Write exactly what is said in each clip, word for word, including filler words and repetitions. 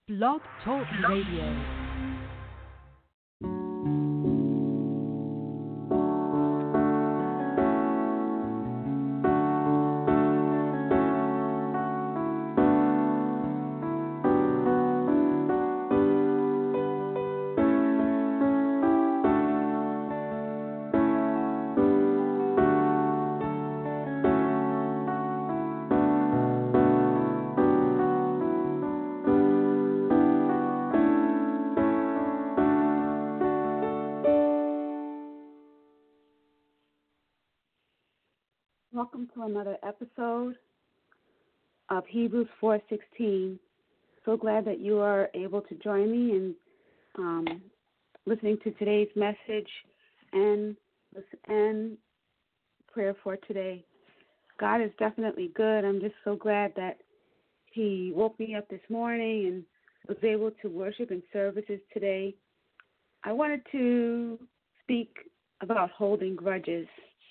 Blog Talk Radio. Welcome to another episode of Hebrews four sixteen. So glad that you are able to join me in um, listening to today's message and and prayer for today. God is definitely good. I'm just so glad that He woke me up this morning and was able to worship in services today. I wanted to speak about holding grudges.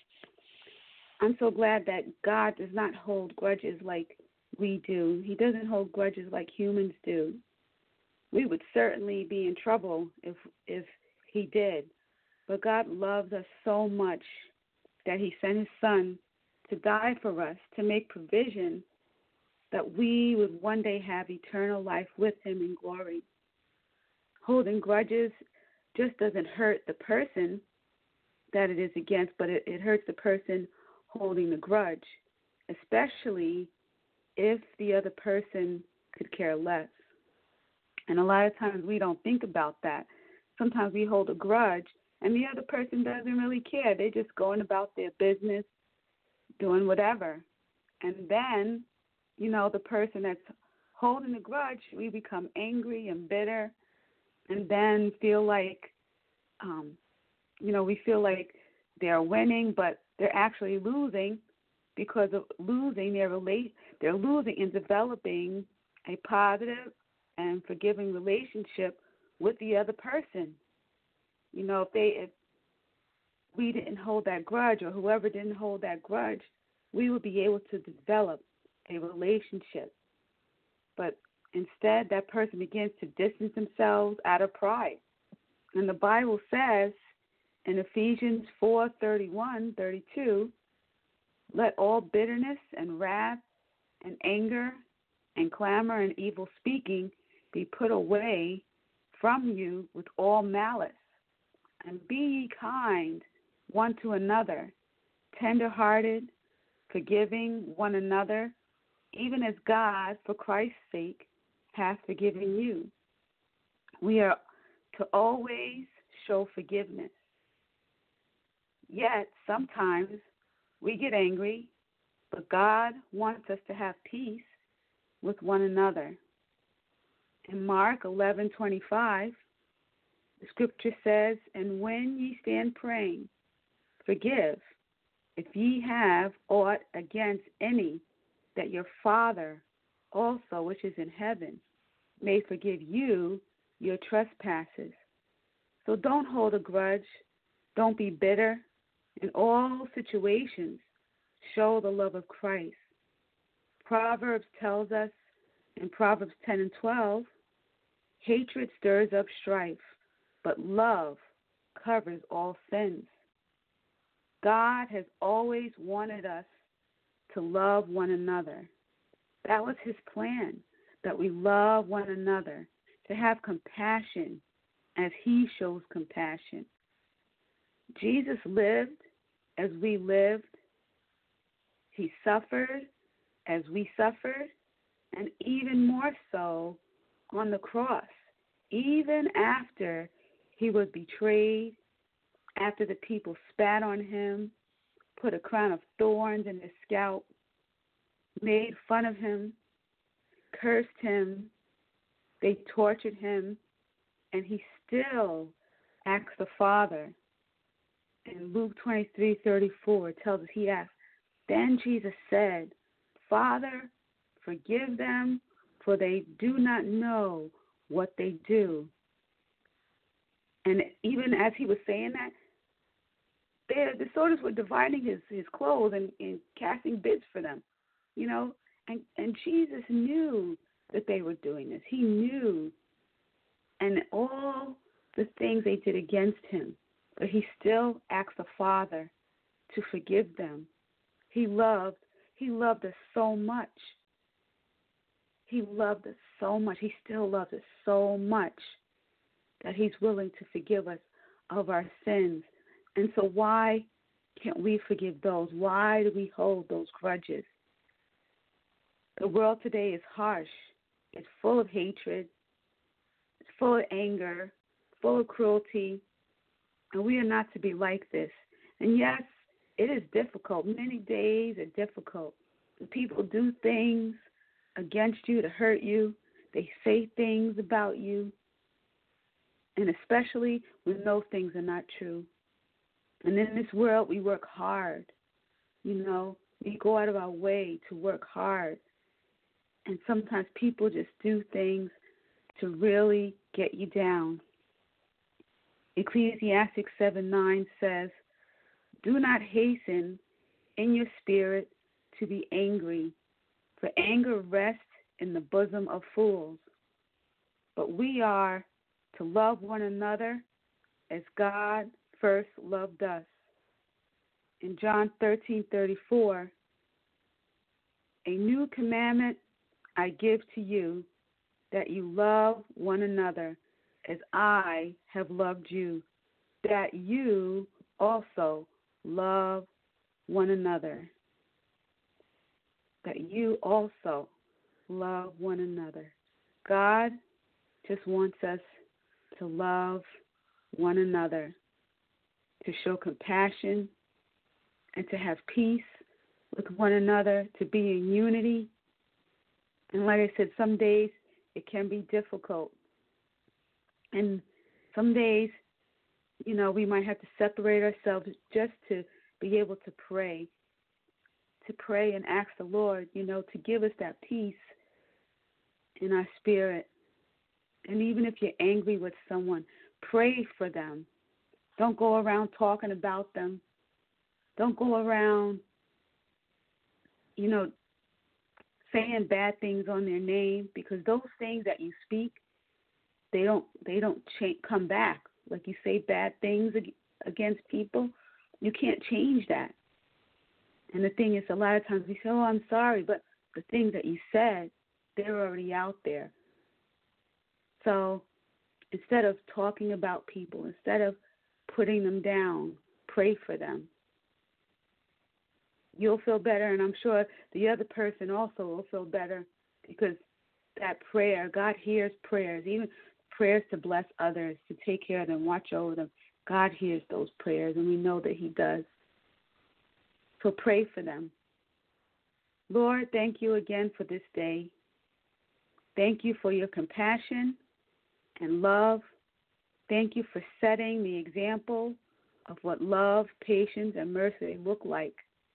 I'm so glad that God does not hold grudges like we do. He doesn't hold grudges like humans do. We would certainly be in trouble if if He did. But God loves us so much that He sent His Son to die for us, to make provision that we would one day have eternal life with Him in glory. Holding grudges just doesn't hurt the person that it is against, but it, it hurts the person holding the grudge, especially if the other person could care less. And a lot of times we don't think about that. Sometimes we hold a grudge and the other person doesn't really care. They're just going about their business, doing whatever. And then, you know, the person that's holding the grudge, we become angry and bitter and then feel like, um, you know, we feel like they're winning, but they're actually losing because of losing their relate. They're losing in developing a positive and forgiving relationship with the other person. You know, if they, if we didn't hold that grudge, or whoever didn't hold that grudge, we would be able to develop a relationship. But instead, that person begins to distance themselves out of pride. And the Bible says in Ephesians four thirty-one, thirty-two, let all bitterness and wrath and anger and clamor and evil speaking be put away from you with all malice. And be ye kind one to another, tender-hearted, forgiving one another, even as God, for Christ's sake, hath forgiven you. We are to always show forgiveness. Yet, sometimes we get angry, but God wants us to have peace with one another. In Mark eleven twenty-five, the scripture says, and when ye stand praying, forgive, if ye have aught against any, that your Father also, which is in heaven, may forgive you your trespasses. So don't hold a grudge. Don't be bitter. In all situations, show the love of Christ. Proverbs tells us in Proverbs ten and twelve, hatred stirs up strife, but love covers all sins. God has always wanted us to love one another. That was His plan, that we love one another, to have compassion as He shows compassion. Jesus lived as we lived. He suffered as we suffered, and even more so on the cross, even after He was betrayed, after the people spat on Him, put a crown of thorns in His scalp, made fun of Him, cursed Him, they tortured Him, and He still asked the Father. In Luke twenty-three thirty-four, it tells us, He asked, then Jesus said, Father, forgive them, for they do not know what they do. And even as He was saying that, they, the soldiers were dividing his, his clothes and, and casting bids for them, you know. And, and Jesus knew that they were doing this. He knew, and all the things they did against him, but he still asked the Father to forgive them. He loved, he loved us so much. He loved us so much. He still loves us so much that he's willing to forgive us of our sins. And so why can't we forgive those? Why do we hold those grudges? The world today is harsh. It's full of hatred. It's full of anger, full of cruelty. And we are not to be like this. And yes, it is difficult. Many days are difficult. People do things against you to hurt you. They say things about you. And especially when those things are not true. And in this world, we work hard. You know, we go out of our way to work hard. And sometimes people just do things to really get you down. Ecclesiastes seven nine says, "Do not hasten in your spirit to be angry, for anger rests in the bosom of fools. But we are to love one another as God first loved us." In John thirteen thirty-four, "A new commandment I give to you, that you love one another as I have loved you, that you also love one another." That you also love one another. God just wants us to love one another, to show compassion, and to have peace with one another, to be in unity. And like I said, some days it can be difficult. And some days, you know, we might have to separate ourselves just to be able to pray, to pray and ask the Lord, you know, to give us that peace in our spirit. And even if you're angry with someone, pray for them. Don't go around talking about them. Don't go around, you know, saying bad things on their name, because those things that you speak, they don't they don't cha- come back. Like you say bad things against people, you can't change that. And the thing is, a lot of times we say, "Oh, I'm sorry," but the things that you said, they're already out there. So instead of talking about people, instead of putting them down, pray for them. You'll feel better, and I'm sure the other person also will feel better, because that prayer, God hears prayers, even prayers to bless others, to take care of them, watch over them. God hears those prayers, and we know that he does. So pray for them. Lord, thank you again for this day. Thank you for your compassion and love. Thank you for setting the example of what love, patience, and mercy look like.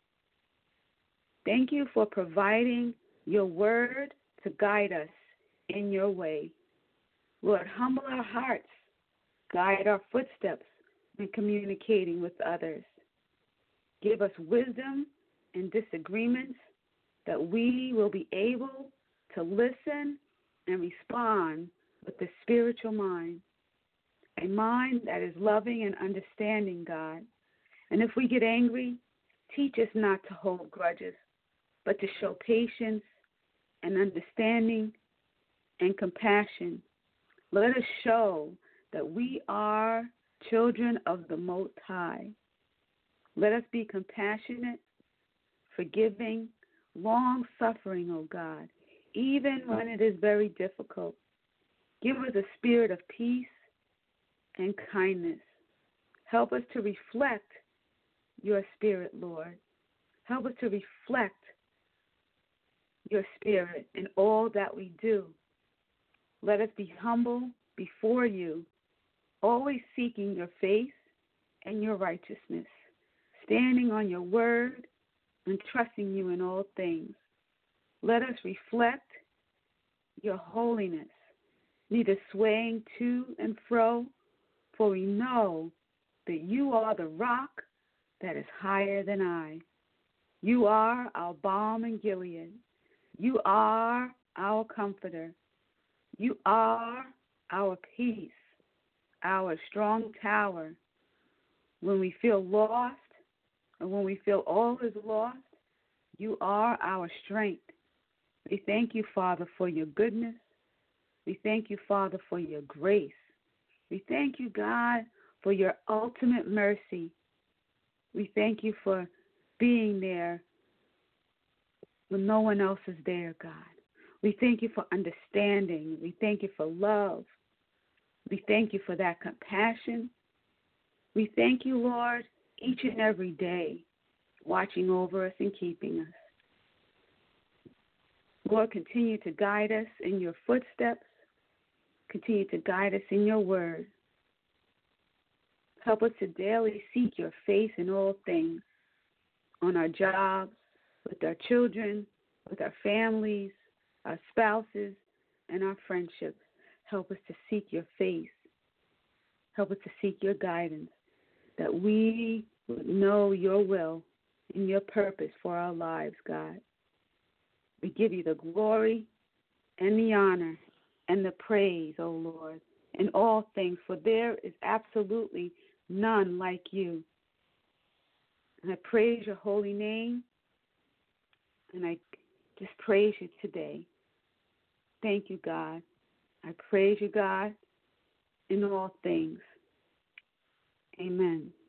Thank you for providing your word to guide us in your way. Lord, humble our hearts, guide our footsteps in communicating with others. Give us wisdom in disagreements, that we will be able to listen and respond with the spiritual mind, a mind that is loving and understanding, God. And if we get angry, teach us not to hold grudges, but to show patience and understanding and compassion. Let us show that we are children of the Most High. Let us be compassionate, forgiving, long-suffering, O God, even when it is very difficult. Give us a spirit of peace and kindness. Help us to reflect your spirit, Lord. Help us to reflect your spirit in all that we do. Let us be humble before you, always seeking your face and your righteousness, standing on your word and trusting you in all things. Let us reflect your holiness, neither swaying to and fro, for we know that you are the rock that is higher than I. You are our balm in Gilead. You are our comforter. You are our peace, our strong tower. When we feel lost and when we feel all is lost, you are our strength. We thank you, Father, for your goodness. We thank you, Father, for your grace. We thank you, God, for your ultimate mercy. We thank you for being there when no one else is there, God. We thank you for understanding. We thank you for love. We thank you for that compassion. We thank you, Lord, each and every day, watching over us and keeping us. Lord, continue to guide us in your footsteps. Continue to guide us in your word. Help us to daily seek your face in all things, on our jobs, with our children, with our families, our spouses, and our friendships. Help us to seek your face. Help us to seek your guidance, that we would know your will and your purpose for our lives, God. We give you the glory and the honor and the praise, O Lord, in all things, for there is absolutely none like you. And I praise your holy name, and I just praise you today. Thank you, God. I praise you, God, in all things. Amen.